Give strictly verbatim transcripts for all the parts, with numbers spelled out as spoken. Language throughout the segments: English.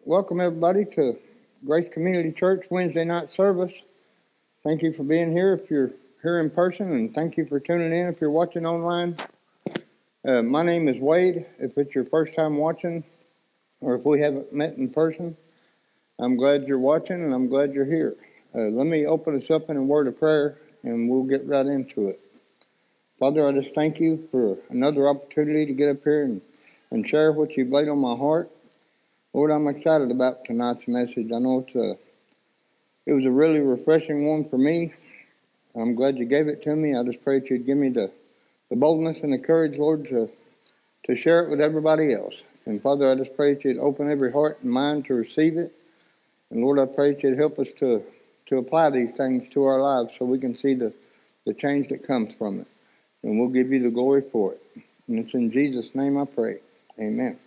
welcome everybody to Grace Community Church Wednesday night service. Thank you for being here if you're here in person, and thank you for tuning in if you're watching online. Uh, my name is Wade. If it's your first time watching, or if we haven't met in person, I'm glad you're watching and I'm glad you're here. Uh, let me open us up in a word of prayer and we'll get right into it. Father, I just thank you for another opportunity to get up here and, and share what you've laid on my heart. Lord, I'm excited about tonight's message. I know it's a, it was a really refreshing one for me. I'm glad you gave it to me. I just pray that you'd give me the, the boldness and the courage, Lord, to, to share it with everybody else. And Father, I just pray that you'd open every heart and mind to receive it. And Lord, I pray that you'd help us to, to apply these things to our lives so we can see the, the change that comes from it. And we'll give you the glory for it. And it's in Jesus' name I pray. Amen.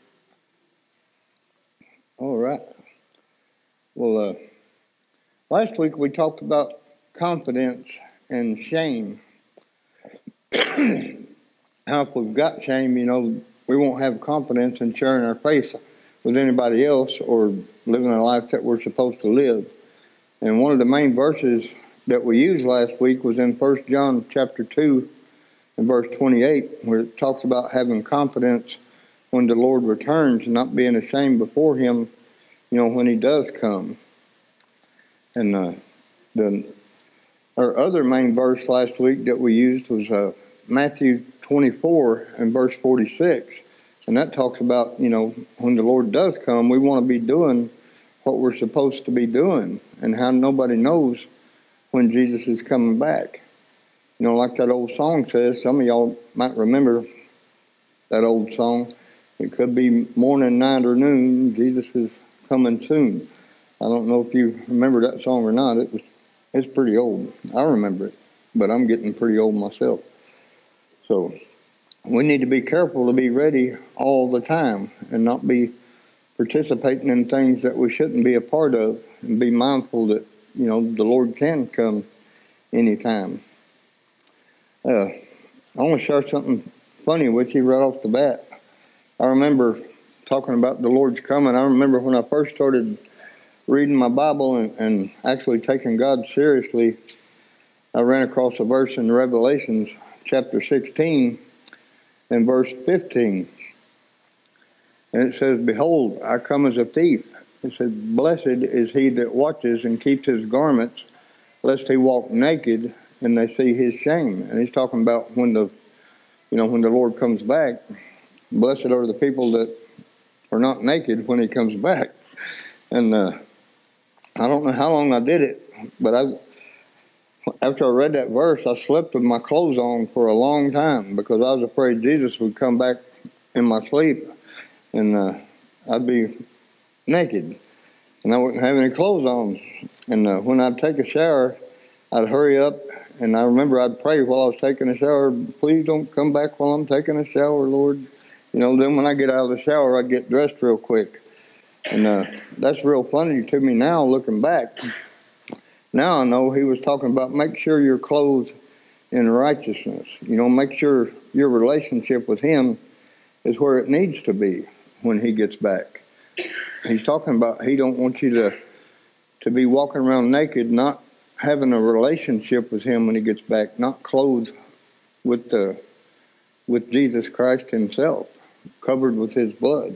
All right. Well, uh, last week we talked about confidence and shame. How if we've got shame, you know, we won't have confidence in sharing our faith with anybody else or living a life that we're supposed to live. And one of the main verses that we used last week was in First John chapter two and verse twenty-eight, where it talks about having confidence when the Lord returns and not being ashamed before him, you know, when he does come. And uh, the our other main verse last week that we used was uh, Matthew twenty-four and verse forty-six. And that talks about, you know, when the Lord does come, we want to be doing what we're supposed to be doing, and how nobody knows when Jesus is coming back. You know, like that old song says, some of y'all might remember that old song. It could be morning, night, or noon, Jesus is coming soon. I don't know if you remember that song or not. It was, it's pretty old. I remember it, but I'm getting pretty old myself. So we need to be careful to be ready all the time and not be participating in things that we shouldn't be a part of, and be mindful that, you know, the Lord can come anytime. Uh, I want to share something funny with you right off the bat. I remember talking about the Lord's coming. I remember when I first started reading my Bible and, and actually taking God seriously, I ran across a verse in Revelations chapter sixteen and verse fifteen. And it says, "Behold, I come as a thief." It says, "Blessed is he that watches and keeps his garments, lest he walk naked and they see his shame." And he's talking about when the, you know, when the Lord comes back. Blessed are the people that are not naked when he comes back. And uh, I don't know how long I did it, but I, after I read that verse, I slept with my clothes on for a long time because I was afraid Jesus would come back in my sleep and uh, I'd be naked and I wouldn't have any clothes on. And uh, when I'd take a shower, I'd hurry up, and I remember I'd pray while I was taking a shower, "Please don't come back while I'm taking a shower, Lord." You know, then when I get out of the shower, I'd get dressed real quick. And uh, that's real funny to me now, looking back. Now I know he was talking about make sure you're clothed in righteousness. You know, make sure your relationship with him is where it needs to be when he gets back. He's talking about he don't want you to to be walking around naked, not having a relationship with him when he gets back, not clothed with the with Jesus Christ himself, covered with his blood.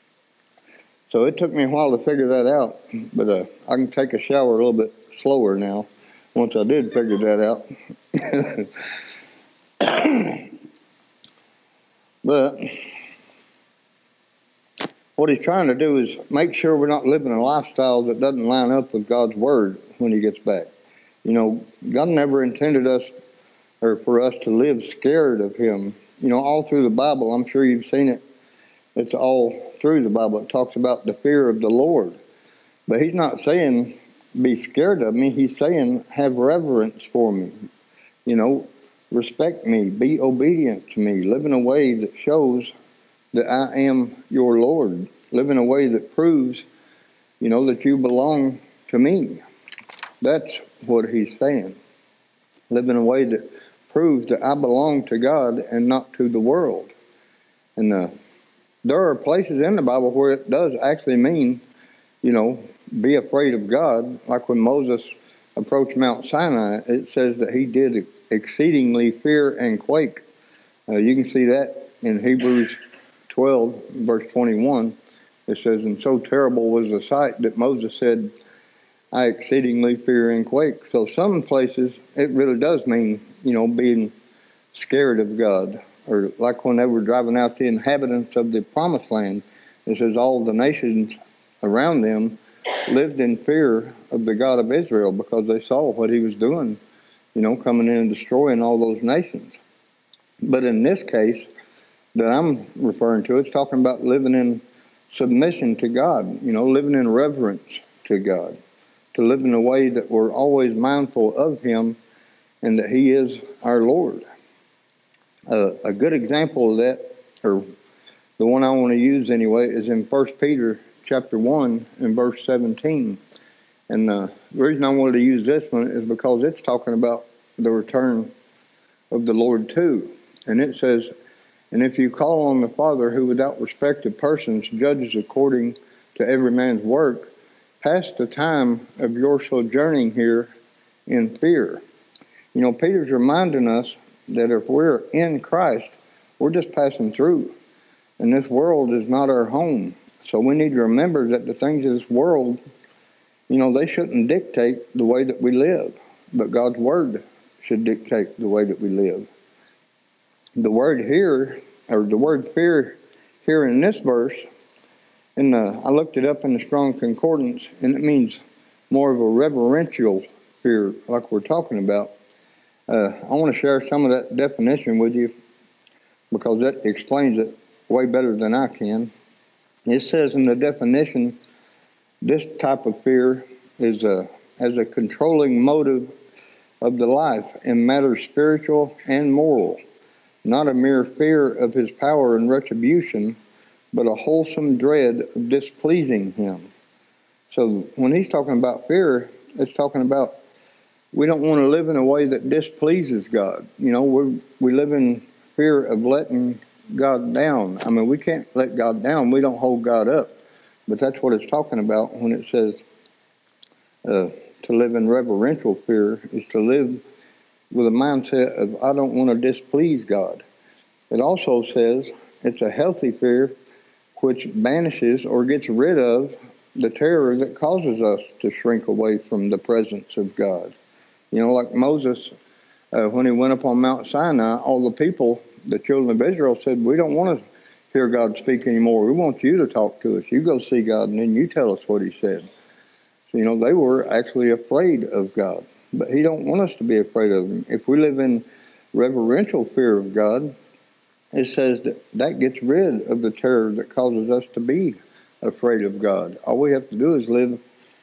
So it took me a while to figure that out, but uh, I can take a shower a little bit slower now once I did figure that out. But what he's trying to do is make sure we're not living a lifestyle that doesn't line up with God's word when he gets back. You know, God never intended us or for us to live scared of him. You know, all through the Bible, I'm sure you've seen it. It's all through the Bible. It talks about the fear of the Lord. But he's not saying be scared of me. He's saying have reverence for me. You know, respect me. Be obedient to me. Live in a way that shows that I am your Lord. Live in a way that proves, you know, that you belong to me. That's what he's saying. Live in a way that proves that I belong to God and not to the world. And uh, there are places in the Bible where it does actually mean you know, be afraid of God. Like when Moses approached Mount Sinai, it says that he did exceedingly fear and quake. Uh, you can see that in Hebrews twelve, verse twenty-one. It says, and so terrible was the sight that Moses said, I exceedingly fear and quake. So some places it really does mean, you know, being scared of God. Or like when they were driving out the inhabitants of the promised land, it says all the nations around them lived in fear of the God of Israel because they saw what he was doing, you know, coming in and destroying all those nations. But in this case that I'm referring to, it's talking about living in submission to God, you know, living in reverence to God, to live in a way that we're always mindful of him and that he is our Lord. Uh, a good example of that, or the one I want to use anyway, is in First Peter chapter one and verse seventeen. And uh, the reason I wanted to use this one is because it's talking about the return of the Lord too. And it says, and if you call on the Father who without respect of persons judges according to every man's work, pass the time of your sojourning here in fear. You know, Peter's reminding us that if we're in Christ, we're just passing through. And this world is not our home. So we need to remember that the things of this world, you know, they shouldn't dictate the way that we live. But God's Word should dictate the way that we live. The word here, or the word fear here in this verse, and I looked it up in the Strong Concordance, and it means more of a reverential fear, like we're talking about. Uh, I want to share some of that definition with you because that explains it way better than I can. It says in the definition, this type of fear is a, as a controlling motive of the life in matters spiritual and moral, not a mere fear of his power and retribution, but a wholesome dread of displeasing him. So when he's talking about fear, it's talking about we don't want to live in a way that displeases God. You know, we we live in fear of letting God down. I mean, we can't let God down. We don't hold God up. But that's what it's talking about when it says uh, to live in reverential fear is to live with a mindset of I don't want to displease God. It also says it's a healthy fear which banishes or gets rid of the terror that causes us to shrink away from the presence of God. You know, like Moses, uh, when he went up on Mount Sinai, all the people, the children of Israel said, we don't want to hear God speak anymore. We want you to talk to us. You go see God and then you tell us what he said. So, you know, they were actually afraid of God. But he don't want us to be afraid of him. If we live in reverential fear of God, it says that that gets rid of the terror that causes us to be afraid of God. All we have to do is live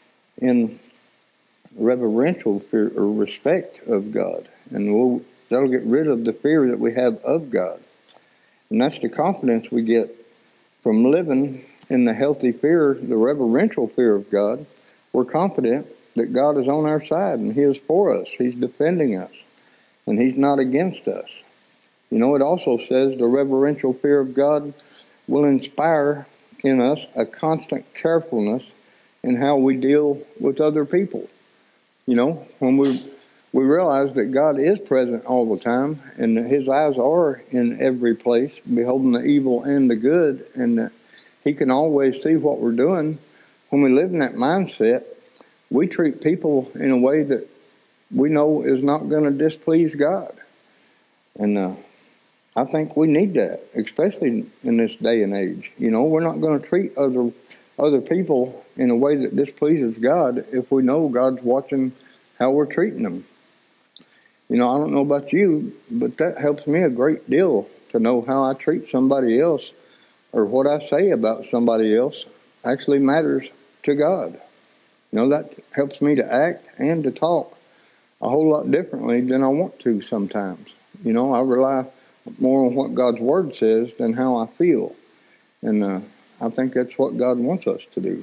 in reverential fear or respect of God. And we'll, that'll get rid of the fear that we have of God. And that's the confidence we get from living in the healthy fear, the reverential fear of God. We're confident that God is on our side and he is for us. He's defending us and he's not against us. You know, it also says the reverential fear of God will inspire in us a constant carefulness in how we deal with other people. You know, when we we realize that God is present all the time and that his eyes are in every place, beholding the evil and the good, and that he can always see what we're doing. When we live in that mindset, we treat people in a way that we know is not going to displease God. And uh, I think we need that, especially in this day and age. You know, we're not going to treat other other people in a way that displeases God if we know God's watching how we're treating them. You know, I don't know about you, but that helps me a great deal to know how I treat somebody else or what I say about somebody else actually matters to God. You know, that helps me to act and to talk a whole lot differently than I want to sometimes. You know, I rely more on what God's Word says than how I feel. And uh, I think that's what God wants us to do.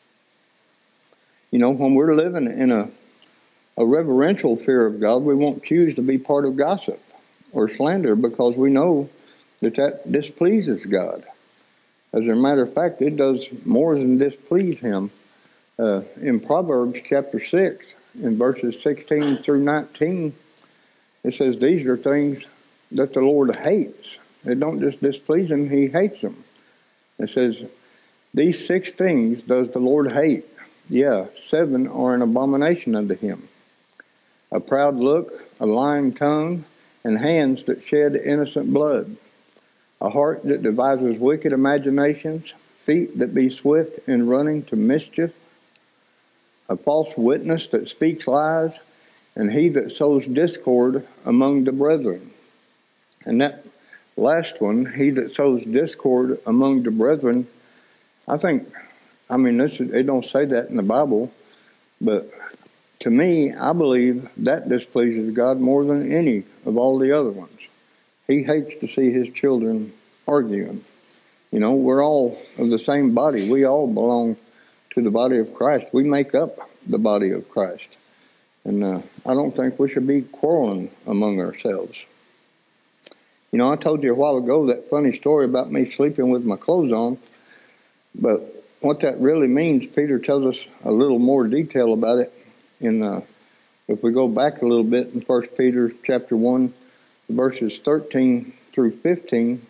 You know, when we're living in a, a reverential fear of God, we won't choose to be part of gossip or slander because we know that that displeases God. As a matter of fact, it does more than displease him. Uh, in Proverbs chapter six, in verses sixteen through nineteen, it says these are things that the Lord hates. They don't just displease him, he hates them. It says, these six things does the Lord hate. Yeah, seven are an abomination unto him. A proud look, a lying tongue, and hands that shed innocent blood. A heart that devises wicked imaginations, feet that be swift in running to mischief. A false witness that speaks lies, and he that sows discord among the brethren. And that last one, he that sows discord among the brethren, I think, I mean, this is, it don't say that in the Bible, but to me, I believe that displeases God more than any of all the other ones. He hates to see his children arguing. You know, we're all of the same body. We all belong to the body of Christ. We make up the body of Christ. And uh, I don't think we should be quarreling among ourselves. You know, I told you a while ago that funny story about me sleeping with my clothes on. But what that really means, Peter tells us a little more detail about it. In uh, if we go back a little bit in First Peter chapter one, verses thirteen through fifteen,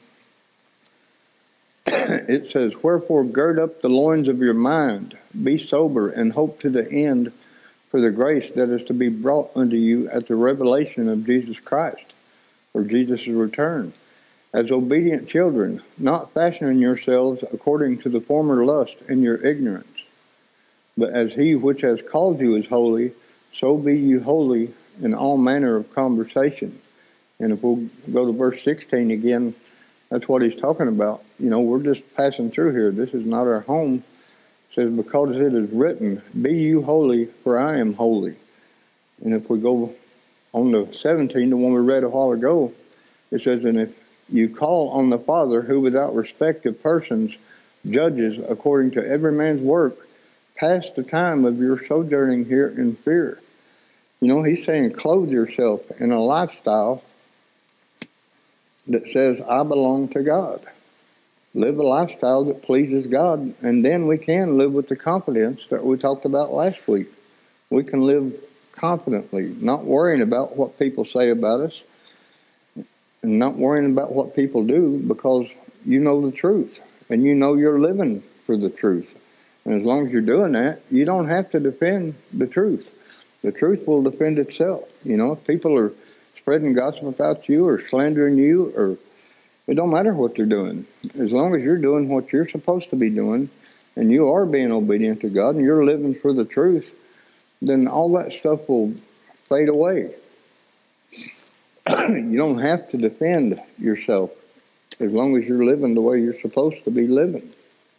it says, wherefore gird up the loins of your mind, be sober, and hope to the end for the grace that is to be brought unto you at the revelation of Jesus Christ, or Jesus' return. As obedient children, not fashioning yourselves according to the former lust in your ignorance. But as he which has called you is holy, so be you holy in all manner of conversation. And if we'll go to verse sixteen again, that's what he's talking about. You know, we're just passing through here. This is not our home. It says, because it is written, be you holy, for I am holy. And if we go on to seventeen, the one we read a while ago, it says, and if you call on the Father, who without respect of persons judges according to every man's work, pass the time of your sojourning here in fear. You know, he's saying clothe yourself in a lifestyle that says, I belong to God. Live a lifestyle that pleases God, and then we can live with the confidence that we talked about last week. We can live confidently, not worrying about what people say about us, and not worrying about what people do, because you know the truth, and you know you're living for the truth. And as long as you're doing that, you don't have to defend the truth. The truth will defend itself. You know, if people are spreading gossip about you or slandering you, or it don't matter what they're doing. As long as you're doing what you're supposed to be doing, and you are being obedient to God, and you're living for the truth, then all that stuff will fade away. You don't have to defend yourself as long as you're living the way you're supposed to be living.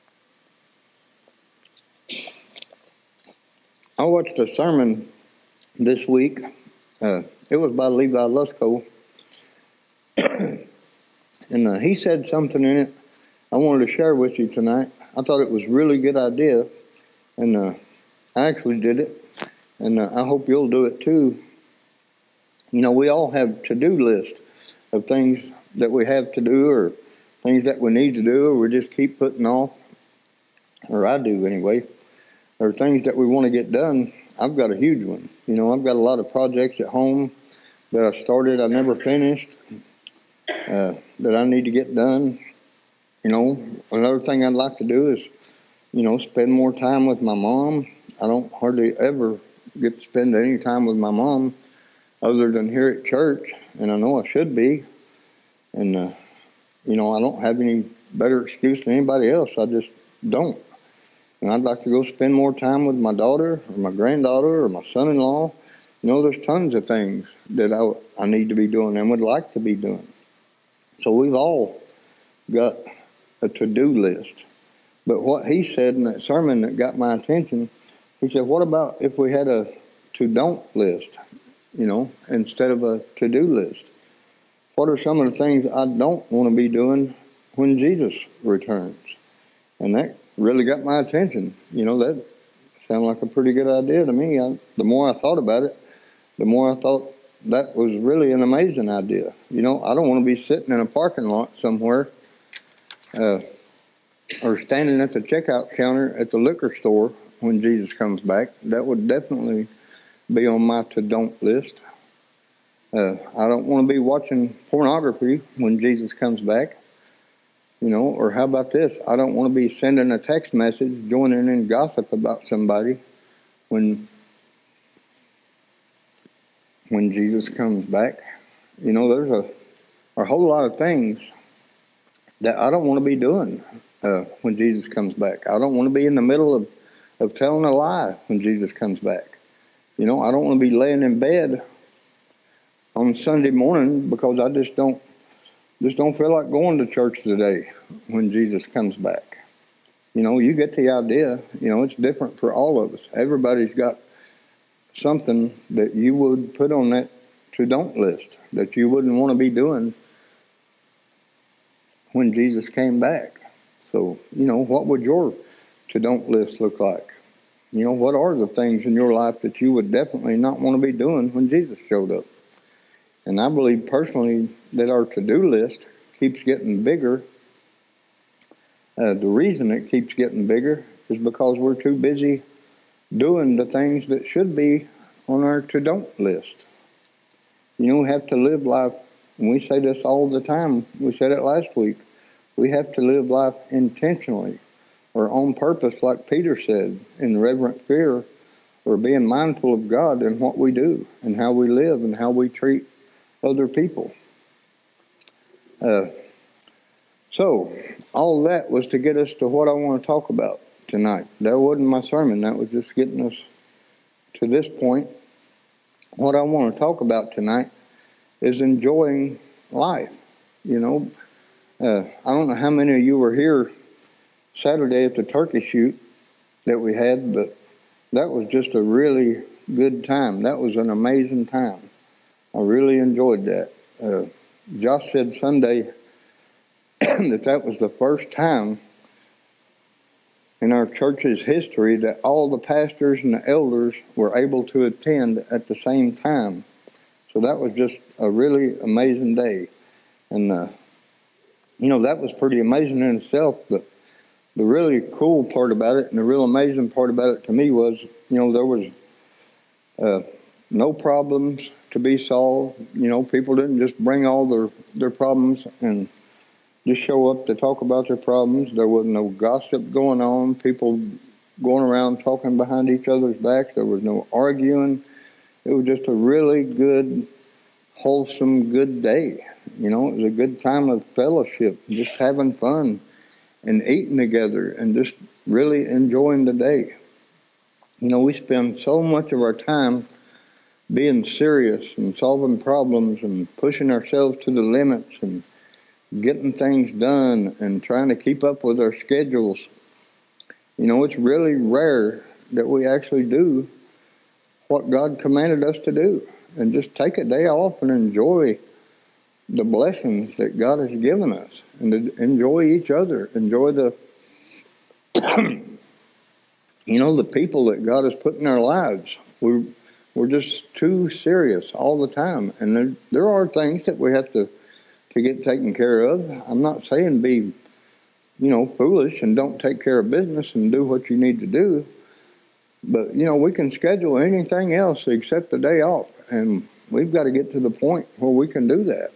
I watched a sermon this week. Uh, it was by Levi Lusko. And uh, he said something in it I wanted to share with you tonight. I thought it was a really good idea. And uh, I actually did it. And uh, I hope you'll do it too. You know, we all have to-do lists of things that we have to do, or things that we need to do, or we just keep putting off. Or I do anyway. Or things that we want to get done. I've got a huge one. You know, I've got a lot of projects at home that I started, I never finished, uh, that I need to get done. You know, another thing I'd like to do is, you know, spend more time with my mom. I don't hardly ever get to spend any time with my mom other than here at church, and I know I should be. And, uh, you know, I don't have any better excuse than anybody else. I just don't. And I'd like to go spend more time with my daughter or my granddaughter or my son-in-law. You know, there's tons of things that I, I need to be doing and would like to be doing. So we've all got a to-do list. But what he said in that sermon that got my attention, he said, what about if we had a to-don't list, you know, instead of a to-do list? What are some of the things I don't want to be doing when Jesus returns? And that really got my attention. You know, that sounded like a pretty good idea to me. I, the more I thought about it, the more I thought that was really an amazing idea. You know, I don't want to be sitting in a parking lot somewhere uh, or standing at the checkout counter at the liquor store when Jesus comes back. That would definitely be on my to-don't list. Uh, I don't want to be watching pornography when Jesus comes back. You know, or how about this? I don't want to be sending a text message, joining in gossip about somebody when when Jesus comes back. You know, there's a, a whole lot of things that I don't want to be doing uh, when Jesus comes back. I don't want to be in the middle of, of telling a lie when Jesus comes back. You know, I don't want to be laying in bed on Sunday morning because I just don't Just don't feel like going to church today when Jesus comes back. You know, you get the idea. You know, it's different for all of us. Everybody's got something that you would put on that to-don't list that you wouldn't want to be doing when Jesus came back. So, you know, what would your to-don't list look like? You know, what are the things in your life that you would definitely not want to be doing when Jesus showed up? And I believe personally that our to-do list keeps getting bigger. Uh, the reason it keeps getting bigger is because we're too busy doing the things that should be on our to-don't list. You know, we have to live life, and we say this all the time. We said it last week. We have to live life intentionally or on purpose, like Peter said, in reverent fear, or being mindful of God in what we do and how we live and how we treat other people. Uh, so, all that was to get us to what I want to talk about tonight. That wasn't my sermon. That was just getting us to this point. What I want to talk about tonight is enjoying life. You know, uh, I don't know how many of you were here Saturday at the turkey shoot that we had, but that was just a really good time. That was an amazing time. I really enjoyed that. Uh, Josh said Sunday that that was the first time in our church's history that all the pastors and the elders were able to attend at the same time. So that was just a really amazing day. And, uh, you know, that was pretty amazing in itself. But the really cool part about it and the real amazing part about it to me was, you know, there was uh, no problems to be solved. You know, people didn't just bring all their, their problems and just show up to talk about their problems. There was no gossip going on, people going around talking behind each other's backs. There was no arguing. It was just a really good, wholesome, good day. You know, it was a good time of fellowship, just having fun and eating together and just really enjoying the day. You know, we spend so much of our time being serious and solving problems and pushing ourselves to the limits and getting things done and trying to keep up with our schedules. You know, it's really rare that we actually do what God commanded us to do and just take a day off and enjoy the blessings that God has given us and to enjoy each other, enjoy the, you know, the people that God has put in our lives. We're, we're just too serious all the time. And there, there are things that we have to to get taken care of. I'm not saying be, you know, foolish and don't take care of business and do what you need to do. But, you know, we can schedule anything else except the day off. And we've got to get to the point where we can do that.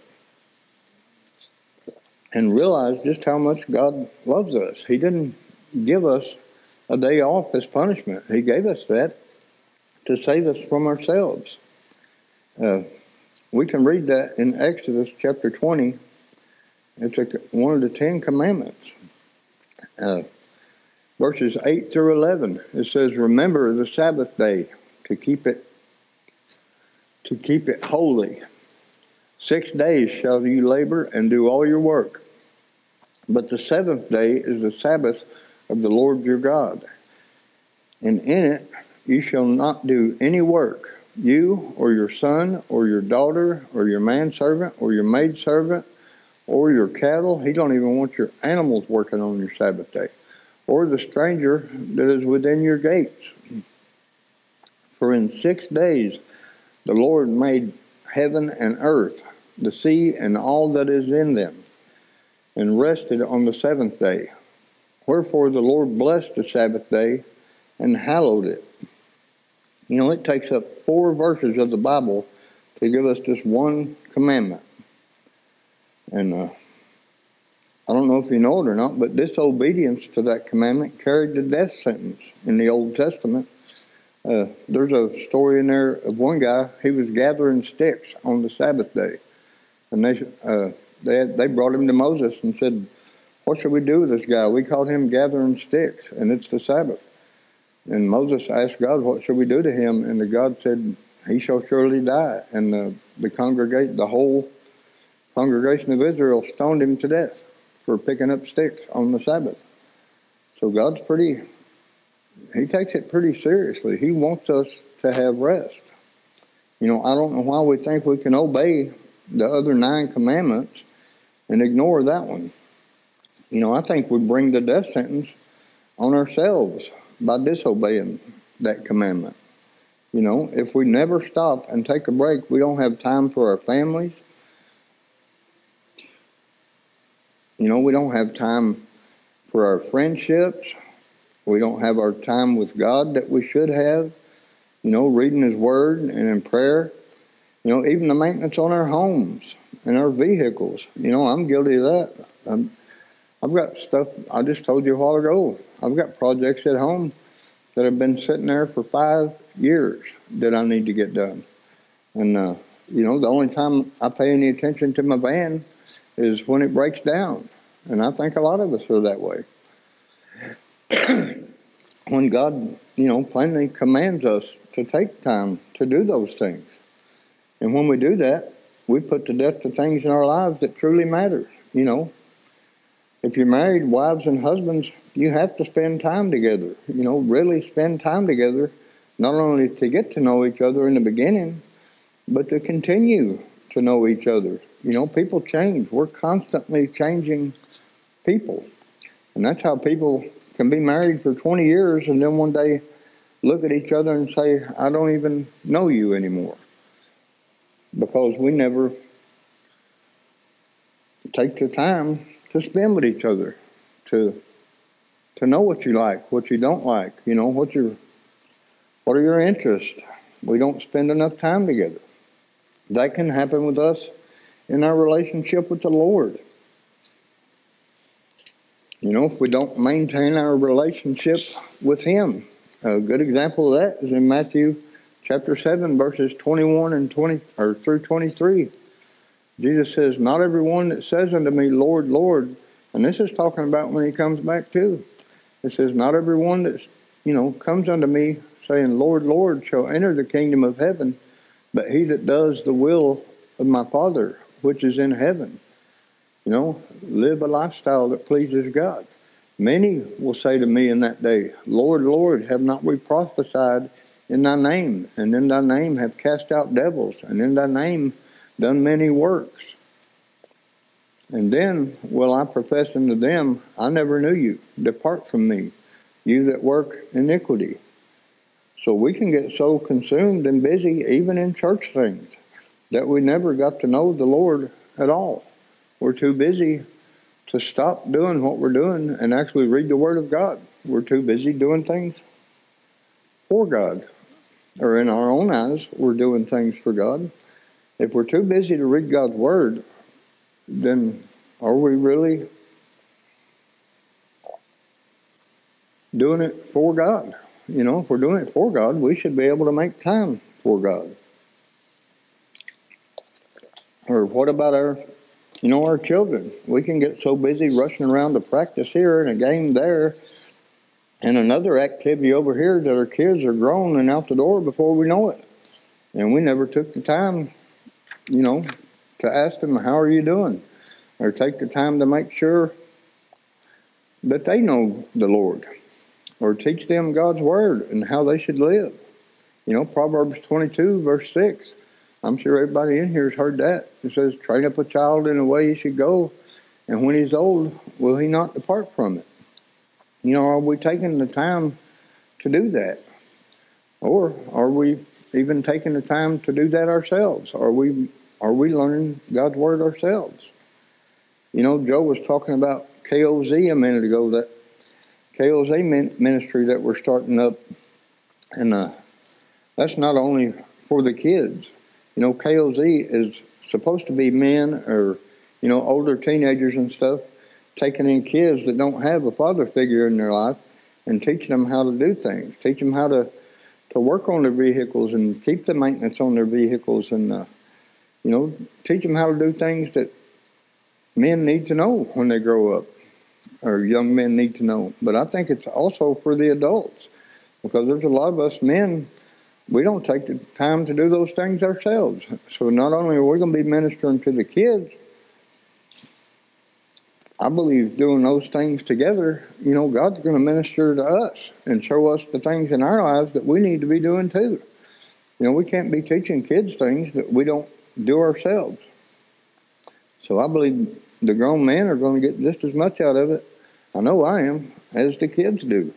And realize just how much God loves us. He didn't give us a day off as punishment. He gave us that to save us from ourselves. Uh, We can read that in Exodus chapter twenty. It's a, one of the Ten Commandments. Uh, verses eight through eleven. It says, "Remember the Sabbath day to keep it to keep it holy. Six days shall you labor and do all your work. But the seventh day is the Sabbath of the Lord your God. And in it you shall not do any work, you or your son or your daughter or your manservant or your maidservant or your cattle." He don't even want your animals working on your Sabbath day. "Or the stranger that is within your gates. For in six days the Lord made heaven and earth, the sea and all that is in them, and rested on the seventh day. Wherefore the Lord blessed the Sabbath day and hallowed it. You know, it takes up four verses of the Bible to give us just one commandment. And uh, I don't know if you know it or not, but disobedience to that commandment carried the death sentence in the Old Testament. Uh, there's a story in there of one guy. He was gathering sticks on the Sabbath day. And they, uh, they, had, they brought him to Moses and said, "What should we do with this guy? We caught him gathering sticks, and it's the Sabbath." And Moses asked God, "What should we do to him?" And the God said, "He shall surely die." And the, the congregate, the whole congregation of Israel stoned him to death for picking up sticks on the Sabbath. So God's pretty, he takes it pretty seriously. He wants us to have rest. You know, I don't know why we think we can obey the other nine commandments and ignore that one. You know, I think we bring the death sentence on ourselves by disobeying that commandment. You know, if we never stop and take a break, we don't have time for our families. You know, we don't have time for our friendships. We don't have our time with God that we should have. You know, reading His Word and in prayer. You know, even the maintenance on our homes and our vehicles. You know, I'm guilty of that. I'm, I've got stuff, I just told you a while ago, I've got projects at home that have been sitting there for five years that I need to get done. And, uh, you know, the only time I pay any attention to my van is when it breaks down. And I think a lot of us are that way. When God, you know, plainly commands us to take time to do those things. And when we do that, we put to death the things in our lives that truly matter. You know, if you're married, wives and husbands, you have to spend time together. You know, really spend time together, not only to get to know each other in the beginning, but to continue to know each other. You know, people change. We're constantly changing people. And that's how people can be married for twenty years and then one day look at each other and say, "I don't even know you anymore." Because we never take the time to spend with each other, to to know what you like, what you don't like, you know, what your what are your interests. We don't spend enough time together. That can happen with us in our relationship with the Lord. You know, if we don't maintain our relationship with Him. A good example of that is in Matthew chapter seven, verses twenty-one and twenty or through twenty-three. Jesus says, "Not everyone that says unto me, Lord, Lord," and this is talking about when He comes back too. It says, "Not everyone that, you know, comes unto me saying, Lord, Lord, shall enter the kingdom of heaven, but he that does the will of my Father, which is in heaven." You know, live a lifestyle that pleases God. "Many will say to me in that day, Lord, Lord, have not we prophesied in thy name, and in thy name have cast out devils, and in thy name done many works? And then will I profess unto them, I never knew you. Depart from me, you that work iniquity." So we can get so consumed and busy, even in church things, that we never got to know the Lord at all. We're too busy to stop doing what we're doing and actually read the Word of God. We're too busy doing things for God. Or in our own eyes, we're doing things for God. If we're too busy to read God's Word, then are we really doing it for God? You know, if we're doing it for God, we should be able to make time for God. Or what about our, you know, our children? We can get so busy rushing around to practice here and a game there and another activity over here that our kids are grown and out the door before we know it. And we never took the time, you know, to ask them, "How are you doing?" Or take the time to make sure that they know the Lord. Or teach them God's Word and how they should live. You know, Proverbs twenty-two, verse six. I'm sure everybody in here has heard that. It says, "Train up a child in the way he should go, and when he's old, will he not depart from it?" You know, are we taking the time to do that? Or are we even taking the time to do that ourselves? Are we are we learning God's Word ourselves? You know, Joe was talking about K O Z a minute ago, that K L Z ministry that we're starting up, and uh, that's not only for the kids. You know, K L Z is supposed to be men or, you know, older teenagers and stuff, taking in kids that don't have a father figure in their life and teaching them how to do things, teach them how to, to work on their vehicles and keep the maintenance on their vehicles and, uh, you know, teach them how to do things that men need to know when they grow up, or young men need to know. But I think it's also for the adults, because there's a lot of us men, we don't take the time to do those things ourselves. So not only are we going to be ministering to the kids, I believe doing those things together, you know, God's going to minister to us and show us the things in our lives that we need to be doing too. You know, we can't be teaching kids things that we don't do ourselves. So I believe the grown men are going to get just as much out of it, I know I am, as the kids do.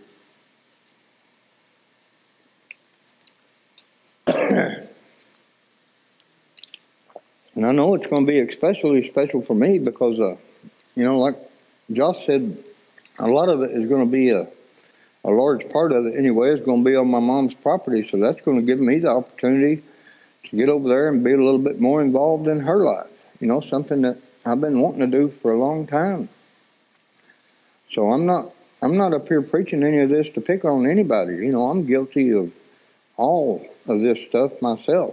And I know it's going to be especially special for me because, uh, you know, like Josh said, a lot of it is going to be a, a large part of it anyway is going to be on my mom's property. So that's going to give me the opportunity to get over there and be a little bit more involved in her life. You know, something that I've been wanting to do for a long time. So I'm not, I'm not up here preaching any of this to pick on anybody. You know, I'm guilty of all of this stuff myself.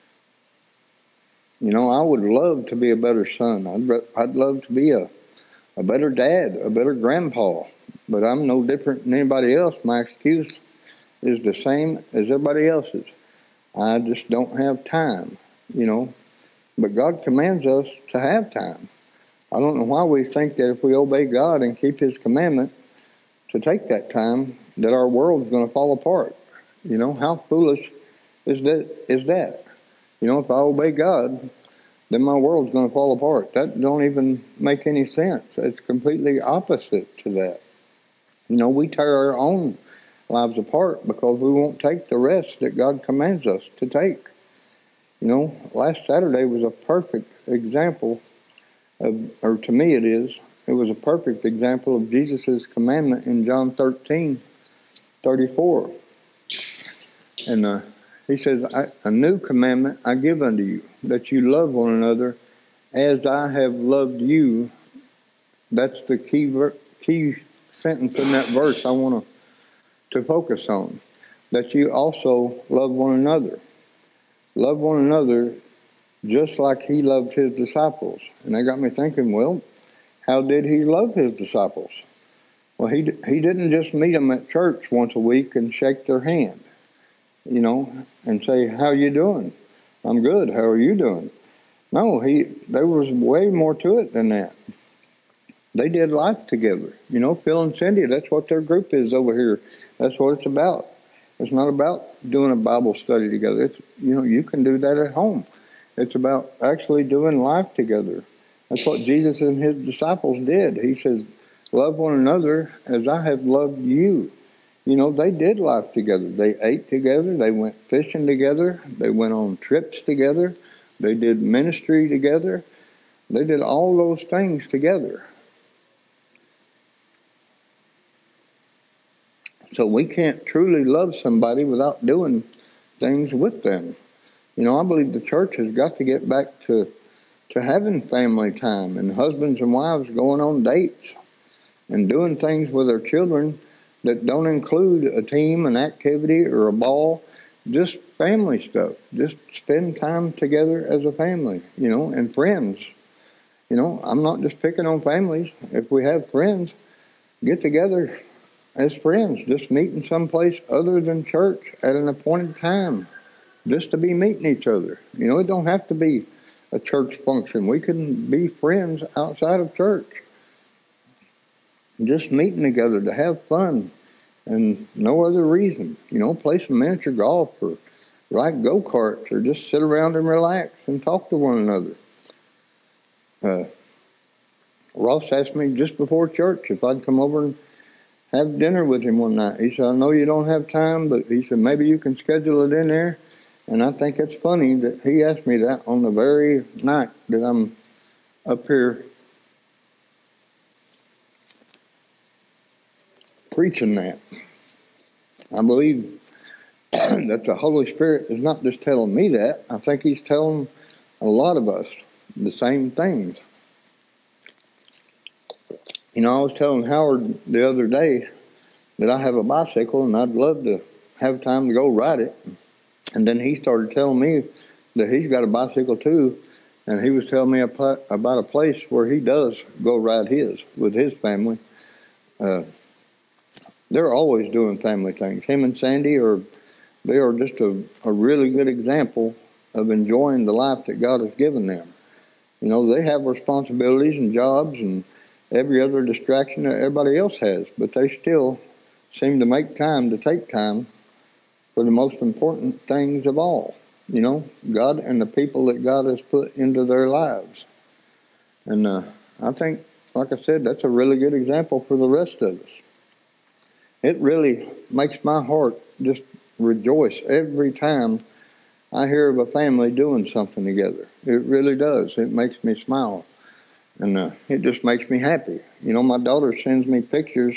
You know, I would love to be a better son. I'd, I'd love to be a, a better dad, a better grandpa. But I'm no different than anybody else. My excuse is the same as everybody else's. I just don't have time, you know. But God commands us to have time. I don't know why we think that if we obey God and keep His commandment to take that time, that our world's going to fall apart. You know, how foolish is that? Is that? You know, if I obey God, then my world's going to fall apart. That don't even make any sense. It's completely opposite to that. You know, we tear our own lives apart because we won't take the rest that God commands us to take. You know, last Saturday was a perfect example of, or to me it is, it was a perfect example of Jesus' commandment in John thirteen thirty-four. And uh, He says, I, a new commandment I give unto you, that you love one another as I have loved you. That's the key ver- key sentence in that verse I want to, to focus on. That you also love one another. Love one another just like He loved His disciples. And that got me thinking, well, how did He love His disciples? Well, He, he didn't just meet them at church once a week and shake their hand, you know, and say, how you doing? I'm good. How are you doing? No, he there was way more to it than that. They did life together. You know, Phil and Cindy, that's what their group is over here. That's what it's about. It's not about doing a Bible study together. It's, you know, you can do that at home. It's about actually doing life together. That's what Jesus and His disciples did. He says, love one another as I have loved you. You know, they did life together. They ate together. They went fishing together. They went on trips together. They did ministry together. They did all those things together. So we can't truly love somebody without doing things with them. You know, I believe the church has got to get back to, to having family time and husbands and wives going on dates and doing things with their children that don't include a team, an activity, or a ball, just family stuff. Just spend time together as a family, you know, and friends. You know, I'm not just picking on families. If we have friends, get together as friends. Just meeting someplace other than church at an appointed time, just to be meeting each other. You know, it don't have to be a church function. We can be friends outside of church. Just meeting together to have fun and no other reason. You know, play some miniature golf or ride go-karts or just sit around and relax and talk to one another. Uh, Ross asked me just before church if I'd come over and have dinner with him one night. He said, I know you don't have time, but he said, maybe you can schedule it in there. And I think it's funny that he asked me that on the very night that I'm up here preaching that. I believe that the Holy Spirit is not just telling me that. I think He's telling a lot of us the same things. You know, I was telling Howard the other day that I have a bicycle and I'd love to have time to go ride it. And then he started telling me that he's got a bicycle too. And he was telling me about a place where he does go ride his with his family. Uh, they're always doing family things. Him and Sandy are, they are just a, a really good example of enjoying the life that God has given them. You know, they have responsibilities and jobs and every other distraction that everybody else has, but they still seem to make time to take time for the most important things of all. You know, God and the people that God has put into their lives. And uh, I think, like I said, that's a really good example for the rest of us. It really makes my heart just rejoice every time I hear of a family doing something together. It really does. It makes me smile. And uh, it just makes me happy. You know, my daughter sends me pictures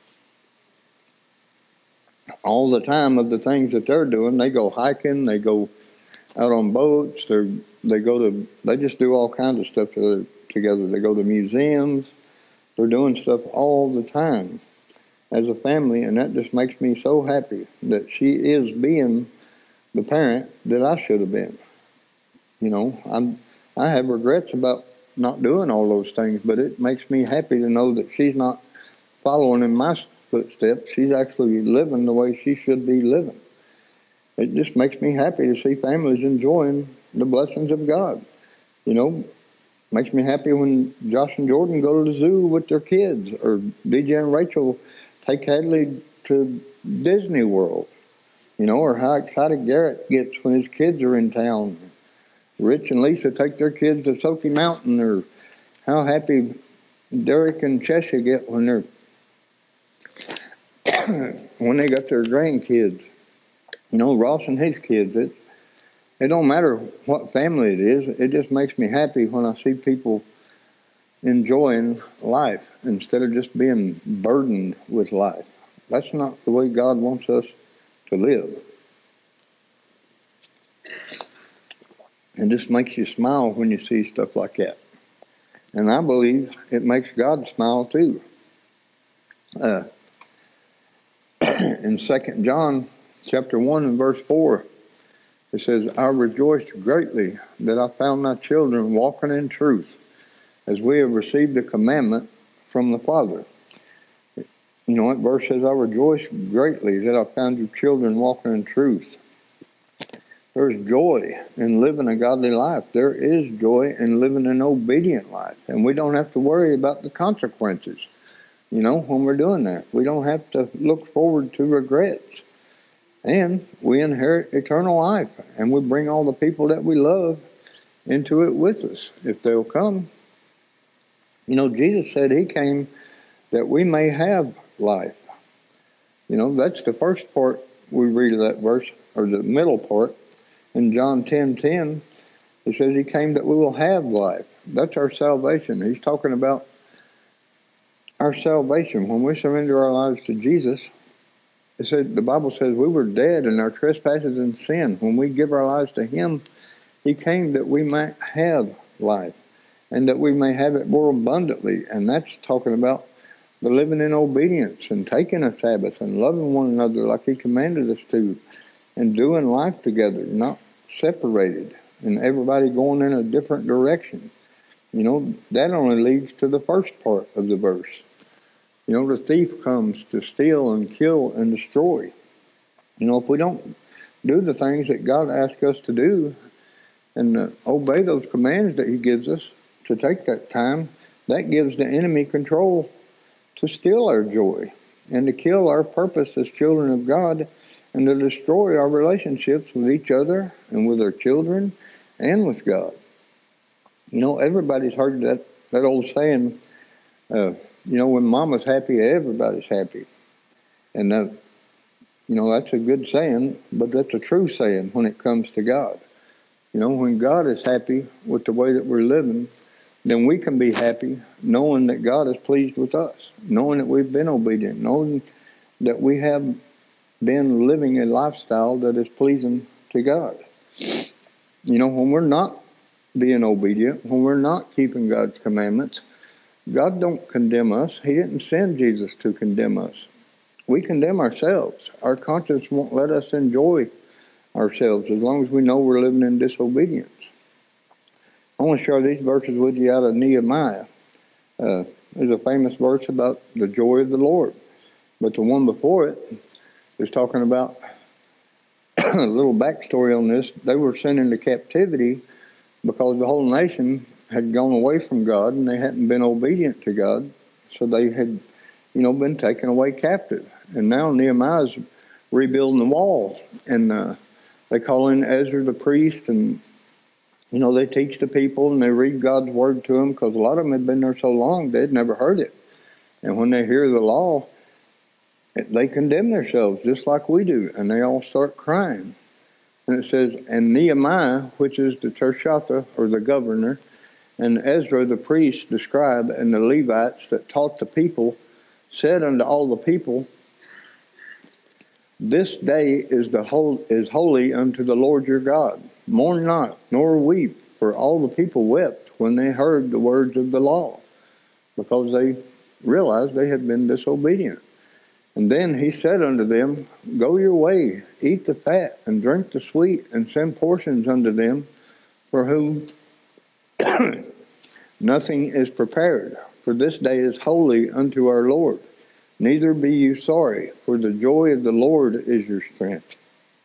all the time of the things that they're doing. They go hiking, they go out on boats, they they go to, they just do all kinds of stuff together. They go to museums. They're doing stuff all the time as a family, and that just makes me so happy that she is being the parent that I should have been. You know, I'm I have regrets about not doing all those things, but it makes me happy to know that she's not following in my footsteps. She's actually living the way she should be living. It just makes me happy to see families enjoying the blessings of God. You know, makes me happy when Josh and Jordan go to the zoo with their kids, or D J and Rachel take Hadley to Disney World. You know, or how excited Garrett gets when his kids are in town. Rich and Lisa take their kids to Smoky Mountain, or how happy Derek and Cheshire get when they're when they got their grandkids. You know, Ross and his kids. It it don't matter what family it is. It just makes me happy when I see people enjoying life instead of just being burdened with life. That's not the way God wants us to live. It just makes you smile when you see stuff like that. And I believe it makes God smile too. Uh, in Second John chapter one and verse four, it says, I rejoiced greatly that I found my children walking in truth, as we have received the commandment from the Father. You know, that verse says, I rejoice greatly that I found your children walking in truth. There's joy in living a godly life. There is joy in living an obedient life. And we don't have to worry about the consequences, you know, when we're doing that. We don't have to look forward to regrets. And we inherit eternal life. And we bring all the people that we love into it with us, if they'll come. You know, Jesus said he came that we may have life. You know, that's the first part we read of that verse, or the middle part. In John ten ten, it says he came that we will have life. That's our salvation. He's talking about our salvation. When we surrender our lives to Jesus, it said, the Bible says we were dead in our trespasses and sin. When we give our lives to him, he came that we might have life, and that we may have it more abundantly. And that's talking about the living in obedience and taking a Sabbath and loving one another like he commanded us to, and doing life together, not separated, and everybody going in a different direction. You know, that only leads to the first part of the verse. You know, the thief comes to steal and kill and destroy. You know, if we don't do the things that God asks us to do and uh, obey those commands that he gives us to take that time, that gives the enemy control to steal our joy and to kill our purpose as children of God, and to destroy our relationships with each other and with our children and with God. You know, everybody's heard that, that old saying, uh, you know, when mama's happy, everybody's happy. And, uh, you know, that's a good saying, but that's a true saying when it comes to God. You know, when God is happy with the way that we're living, then we can be happy knowing that God is pleased with us, knowing that we've been obedient, knowing that we have been living a lifestyle that is pleasing to God. You know, when we're not being obedient, when we're not keeping God's commandments, God don't condemn us. He didn't send Jesus to condemn us. We condemn ourselves. Our conscience won't let us enjoy ourselves as long as we know we're living in disobedience. I want to share these verses with you out of Nehemiah. Uh, there's a famous verse about the joy of the Lord. But the one before it is talking about a little backstory on this. They were sent into captivity because the whole nation had gone away from God and they hadn't been obedient to God. So they had, you know, been taken away captive. And now Nehemiah's rebuilding the wall. And uh, they call in Ezra the priest, and, you know, they teach the people and they read God's word to them, because a lot of them had been there so long they'd never heard it. And when they hear the law, they condemn themselves just like we do, and they all start crying. And it says, and Nehemiah, which is the Tershatha, or the governor, and Ezra the priest, the scribe, and the Levites that taught the people, said unto all the people, this day is the whole is holy unto the Lord your God. Mourn not, nor weep, for all the people wept when they heard the words of the law, because they realized they had been disobedient. And then he said unto them, go your way, eat the fat, and drink the sweet, and send portions unto them, for whom nothing is prepared. For this day is holy unto our Lord. Neither be you sorry, for the joy of the Lord is your strength.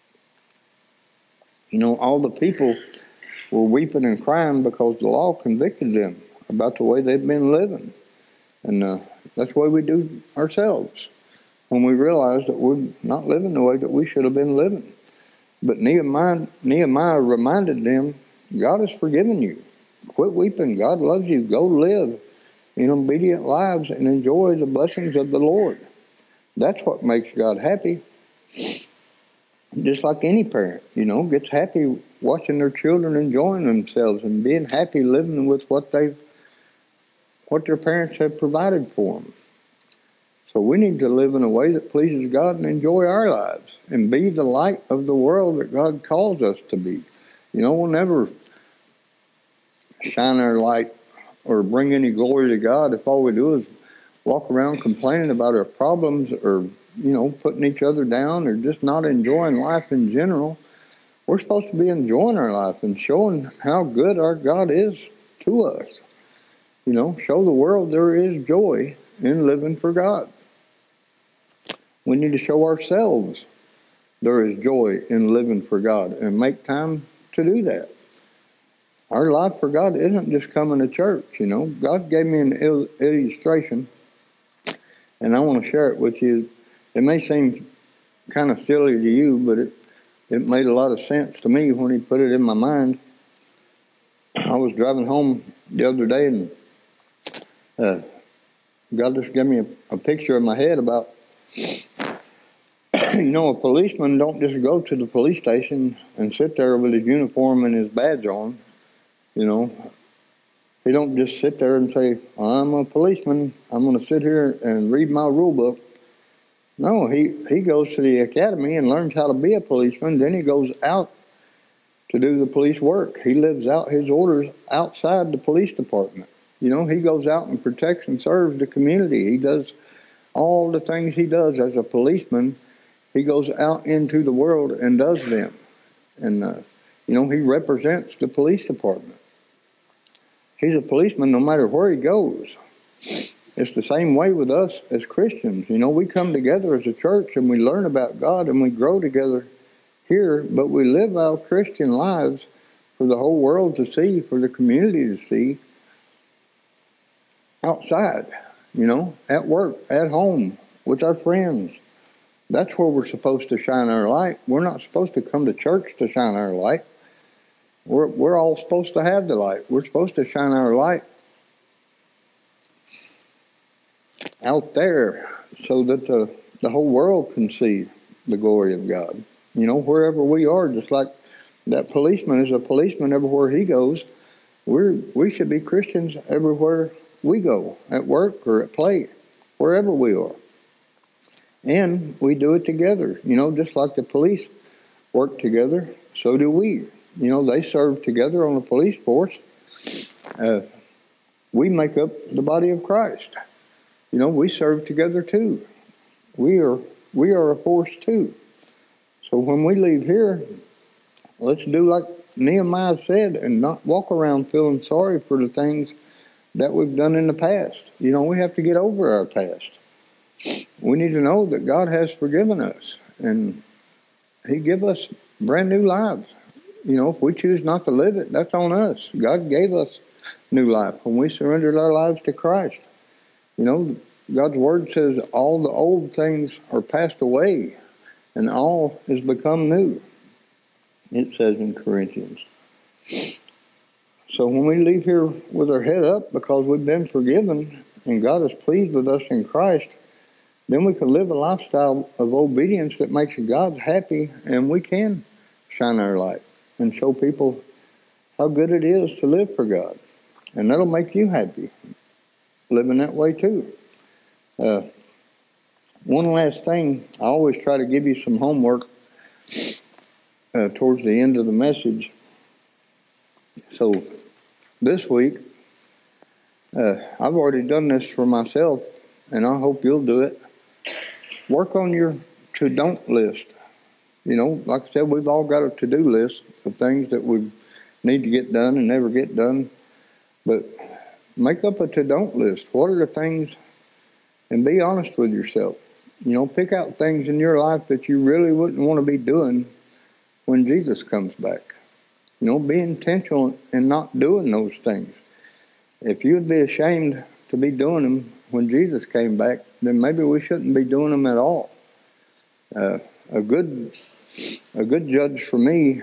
You know, all the people were weeping and crying because the law convicted them about the way they've been living. And uh, that's the way we do ourselves, when we realize that we're not living the way that we should have been living. But Nehemiah, Nehemiah reminded them, God has forgiven you. Quit weeping. God loves you. Go live in obedient lives and enjoy the blessings of the Lord. That's what makes God happy. Just like any parent, you know, gets happy watching their children enjoying themselves and being happy living with what they've, what their parents have provided for them. So we need to live in a way that pleases God and enjoy our lives and be the light of the world that God calls us to be. You know, we'll never shine our light or bring any glory to God if all we do is walk around complaining about our problems, or, you know, putting each other down, or just not enjoying life in general. We're supposed to be enjoying our life and showing how good our God is to us. You know, show the world there is joy in living for God. We need to show ourselves there is joy in living for God and make time to do that. Our life for God isn't just coming to church, you know. God gave me an il- illustration, and I want to share it with you. It may seem kind of silly to you, but it, it made a lot of sense to me when he put it in my mind. I was driving home the other day, and uh, God just gave me a, a picture in my head about, you know, a policeman don't just go to the police station and sit there with his uniform and his badge on. You know, he don't just sit there and say, I'm a policeman, I'm going to sit here and read my rule book. No, he, he goes to the academy and learns how to be a policeman. Then he goes out to do the police work. He lives out his orders outside the police department. You know, he goes out and protects and serves the community. He does all the things he does as a policeman. He goes out into the world and does them. And, uh, you know, he represents the police department. He's a policeman no matter where he goes. It's the same way with us as Christians. You know, we come together as a church and we learn about God and we grow together here, but we live our Christian lives for the whole world to see, for the community to see, outside, you know, at work, at home, with our friends. That's where we're supposed to shine our light. We're not supposed to come to church to shine our light. We're, we're all supposed to have the light. We're supposed to shine our light out there so that the, the whole world can see the glory of God. You know, wherever we are, just like that policeman is a policeman everywhere he goes, we're, we should be Christians everywhere we go, at work or at play, wherever we are. And we do it together. You know, just like the police work together, so do we. You know, they serve together on the police force. Uh, we make up the body of Christ. You know, we serve together too. We are we are a force too. So when we leave here, let's do like Nehemiah said and not walk around feeling sorry for the things that we've done in the past. You know, we have to get over our past. We need to know that God has forgiven us and He give us brand new lives. You know, if we choose not to live it, that's on us. God gave us new life when we surrendered our lives to Christ. You know, God's Word says all the old things are passed away and all has become new. It says in Corinthians. So when we leave here with our head up because we've been forgiven and God is pleased with us in Christ, then we can live a lifestyle of obedience that makes God happy, and we can shine our light and show people how good it is to live for God. And that'll make you happy, living that way too. Uh, one last thing, I always try to give you some homework uh, towards the end of the message. So this week, uh, I've already done this for myself, and I hope you'll do it. Work on your to-don't list. You know, like I said, we've all got a to-do list of things that we need to get done and never get done. But make up a to-don't list. What are the things, and be honest with yourself. You know, pick out things in your life that you really wouldn't want to be doing when Jesus comes back. You know, be intentional in not doing those things. If you'd be ashamed to be doing them when Jesus came back, then maybe we shouldn't be doing them at all. Uh, a good a good judge for me,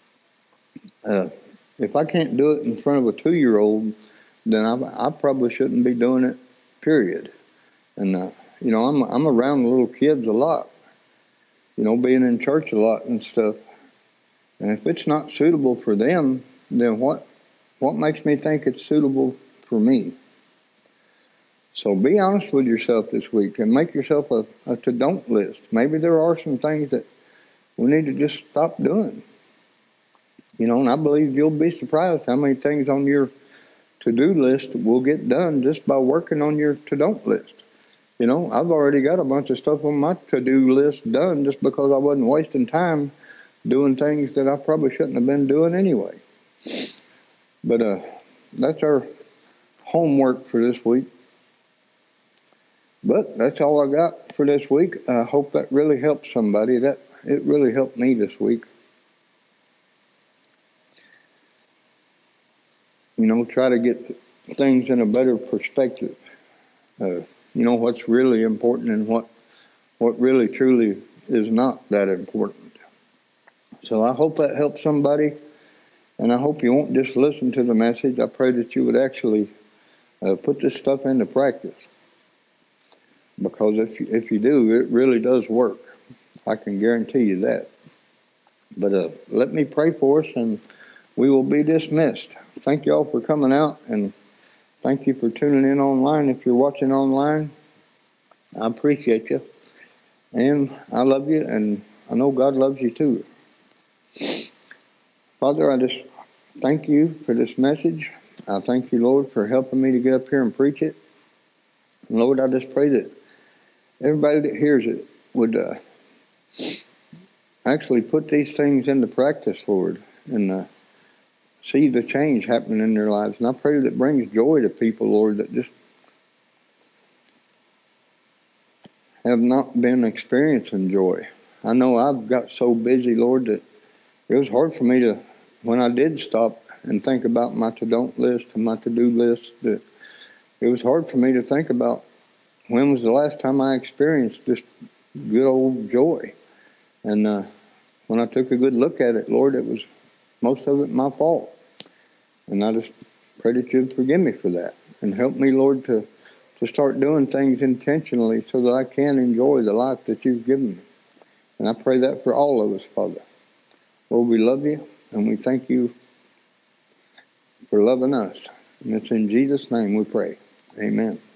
uh, if I can't do it in front of a two-year-old, then I, I probably shouldn't be doing it, period. And, uh, you know, I'm, I'm around the little kids a lot, you know, being in church a lot and stuff. And if it's not suitable for them, then what what makes me think it's suitable for me? So be honest with yourself this week and make yourself a, a to-don't list. Maybe there are some things that we need to just stop doing. You know, and I believe you'll be surprised how many things on your to-do list will get done just by working on your to-don't list. You know, I've already got a bunch of stuff on my to-do list done just because I wasn't wasting time doing things that I probably shouldn't have been doing anyway. But uh, that's our homework for this week. But that's all I got for this week. I hope that really helps somebody. That it really helped me this week. You know, try to get things in a better perspective. Uh, you know, what's really important and what what really truly is not that important. So I hope that helps somebody. And I hope you won't just listen to the message. I pray that you would actually uh, put this stuff into practice. Because if you, if you do, it really does work. I can guarantee you that. But uh, let me pray for us, and we will be dismissed. Thank you all for coming out, and thank you for tuning in online. If you're watching online, I appreciate you. And I love you, and I know God loves you too. Father, I just thank you for this message. I thank you, Lord, for helping me to get up here and preach it. And Lord, I just pray that everybody that hears it would uh, actually put these things into practice, Lord, and uh, see the change happening in their lives. And I pray that it brings joy to people, Lord, that just have not been experiencing joy. I know I've got so busy, Lord, that it was hard for me to, when I did stop and think about my to-don't list and my to-do list, that it was hard for me to think about when was the last time I experienced just good old joy. And uh, when I took a good look at it, Lord, it was most of it my fault. And I just pray that you'd forgive me for that and help me, Lord, to, to start doing things intentionally so that I can enjoy the life that you've given me. And I pray that for all of us, Father. Lord, we love you, and we thank you for loving us. And it's in Jesus' name we pray. Amen.